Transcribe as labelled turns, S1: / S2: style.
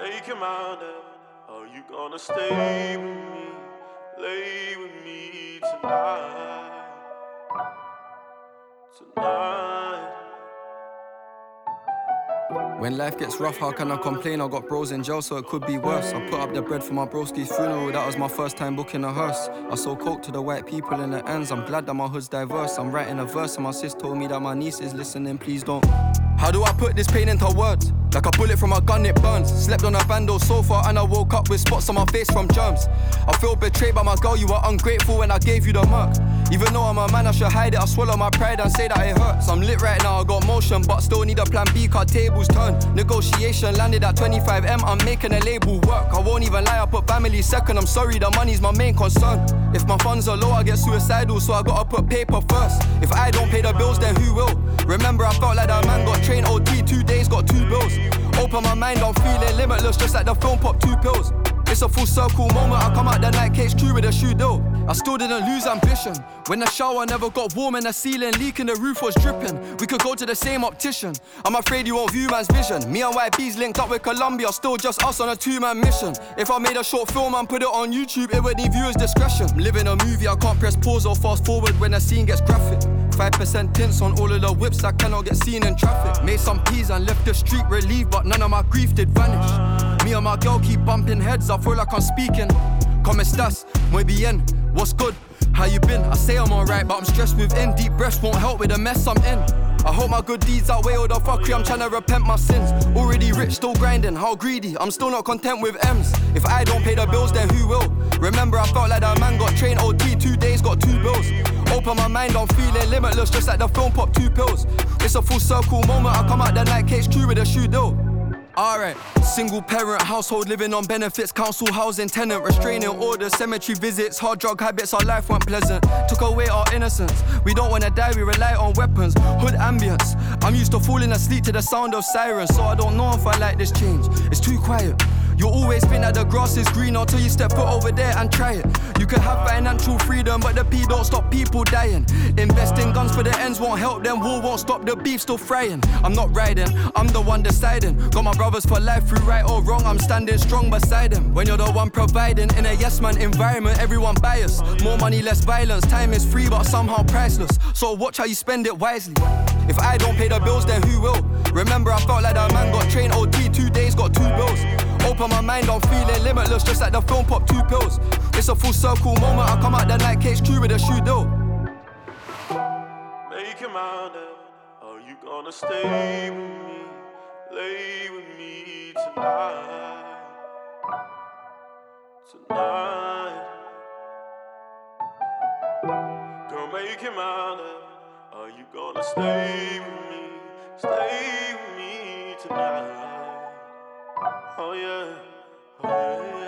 S1: Make your mind up. Are you gonna stay with me? Lay with me tonight. Tonight.
S2: When life gets rough, how can I complain? I got bros in jail, so it could be worse. I put up the bread for my broski's funeral, that was my first time booking a hearse. I sold coke to the white people in the ends, I'm glad that my hood's diverse. I'm writing a verse and my sis told me that my niece is listening, please don't. How do I put this pain into words? Like a bullet from a gun, it burns. Slept on a bando sofa and I woke up with spots on my face from germs. I feel betrayed by my girl, you were ungrateful when I gave you the murk. Even though I'm a man, I should hide it. I swallow my pride and say that it hurts. I'm lit right now, I got motion, but still need a plan B, cause tables turn. Negotiation landed at 25M, I'm making a label work. I won't even lie, I put family second. I'm sorry, the money's my main concern. If my funds are low, I get suicidal, so I gotta put paper first. If I don't pay the bills, then who will? Remember, I felt like that man got trained OT, 2 days, got 2 bills. Open my mind, I'm feeling limitless, just like the film Pop 2 pills. It's a full circle moment, I come out the night case crew with a shoe deal. I still didn't lose ambition. When the shower never got warm and the ceiling leaking, the roof was dripping. We could go to the same optician. I'm afraid you won't view man's vision. Me and YB's linked up with Columbia, still just us on a 2-man mission. If I made a short film and put it on YouTube, it would need viewers' discretion. I'm living a movie, I can't press pause or fast forward when the scene gets graphic. 5% tints on all of the whips that cannot get seen in traffic. Made some peas and left the street relieved, but none of my grief did vanish. Me and my girl keep bumping heads, I feel like I'm speaking. Como estas? Muy bien, what's good? How you been? I say I'm alright, but I'm stressed within. Deep breaths won't help with the mess I'm in. I hope my good deeds outweigh all the fuckery, I'm tryna repent my sins. Already rich, still grinding, how greedy, I'm still not content with M's. If I don't pay the bills, then who will? Remember, I felt like that man got trained OT, 2 days, got 2 bills. Open my mind, I'm feeling limitless, just like the film Pop 2 pills. It's a full circle moment, I come out the night case crew with a shoe deal. Alright, single parent household, living on benefits, council housing, tenant, restraining orders, cemetery visits, hard drug habits, our life weren't pleasant. Took away our innocence, we don't wanna die, we rely on weapons, hood ambience. I'm used to falling asleep to the sound of sirens, so I don't know if I like this change, it's too quiet. You'll always think that the grass is green until you step foot over there and try it. You can have financial freedom, but the P don't stop people dying. Invest in guns for the ends won't help them, war won't stop the beef still frying. I'm not riding, I'm the one deciding. Got my brothers for life through right or wrong, I'm standing strong beside them. When you're the one providing, in a yes man environment, everyone biased. More money, less violence, time is free but somehow priceless. So watch how you spend it wisely. If I don't pay the bills, then who will? Remember, I felt like that man got trained OT, 2 days, got 2 bills. Open my mind, I'm feeling limitless, just like the film Pop 2 pills. It's a full circle moment, I come out the night case crew with a shoe deal.
S1: Make your mind up. Are you gonna stay with me? Lay with me tonight. Tonight. Girl, make your mind up. Are you gonna stay with me? Stay with me tonight. Oh yeah, oh yeah.